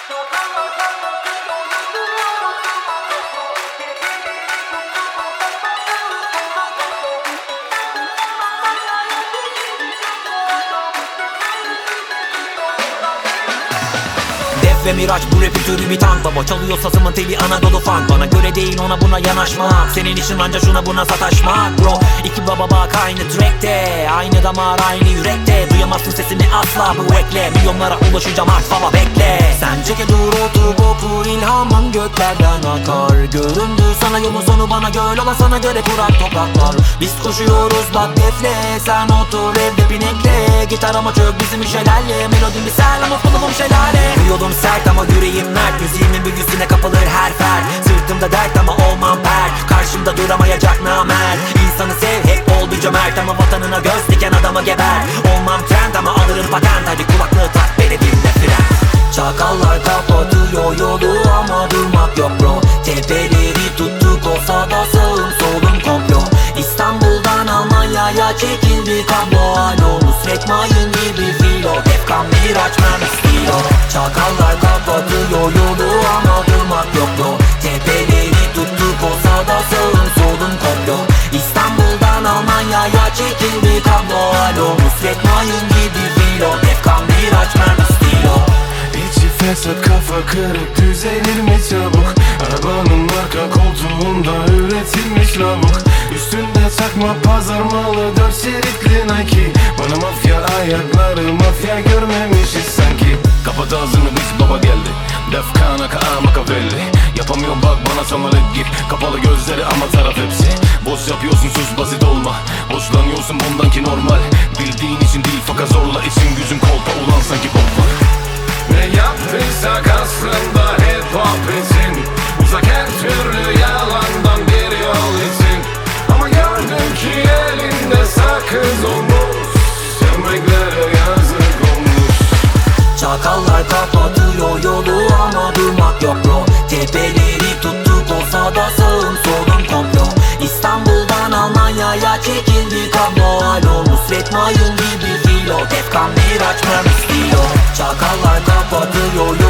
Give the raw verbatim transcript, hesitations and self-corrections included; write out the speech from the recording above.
Ve Miraç bu rapin türü bir tank baba. Çalıyor sazımın teli Anadolu funk. Bana göre değil ona buna yanaşmak. Senin işin anca şuna buna sataşmak bro. İki baba bak aynı trackte, aynı damar aynı yürekte. Duyamazsın sesimi asla bu ekle. Milyonlara ulaşacağım art baba bekle. Sen çeke dur otur oku, ilhamın göklerden akar. Göründü sana yolun sonu, bana göl olan sana göre kurak topraklar. Biz koşuyoruz bak defle, sen otur evde pinekle. Gitarıma çök bizim şelale, melodim bir sel ama fulumum şelale. Bu yolum sert ama yüreğim mert, müziğimin büyüsüne kapılır her fer. Sırtımda dert ama olmam pert, karşımda duramayacak namert. İnsanı sev hep ol bir cömert, ama vatanına göz diken adama geber. Olmam trend ama alırım patent, hadi kulaklığı tak beni dinle fren. Çakallar kapatıyor yolu ama durmak yok bro. Tepeleri tuttuk olsa da sağım solum komplo. İstanbul'dan Almanya'ya çekildi kablo. Alo Nusret Mayın gibi filo, Defkan Miraç mermi stilo. Çakallar kapatıyor yolu ama durmak yok bro. Tepeleri tuttuk olsa da sağım solum komplo. İstanbul'dan Almanya'ya çekildi kablo. Alo Nusret Mayın gibi filo, Defkan Miraç mermi stilo. İçi fesat kafa kırık düzelir mi çabuk? Arabanın arka koltuğunda üretilmiş lavuk. Üstünde takma pazar malı dört şeritli Nike. Bana mafya ayakları mafya görmemişiz sanki. Kapat ağzını biz baba geldi. Defkana ka Machiavelli. Yapamıyorum bak bana samaret gir. Kapalı gözleri ama taraf hepsi. Boş yapıyorsun sus basit olma. Hoşlanıyorsun bundan ki normal. Bildiğin için değil fakat zorla için gücün kolpa ulan sanki bok var. Ne yaptıysak aslında hip hop için. Uzak her türlü yalandan bir yol için. Ama gördüm ki elinde sakız olmuş. Sevmeklere yazık olmuş. Çakallar kapatıyor yolu ama durmak yok bro. Tepeleri tuttuk olsa da sağım solum komplo. İstanbul'dan Almanya'ya çekildi kablo. Alo Nusret Mayın gibi filo, Defkan Miraç mermi stilo. Çakallar kapatıyor yolu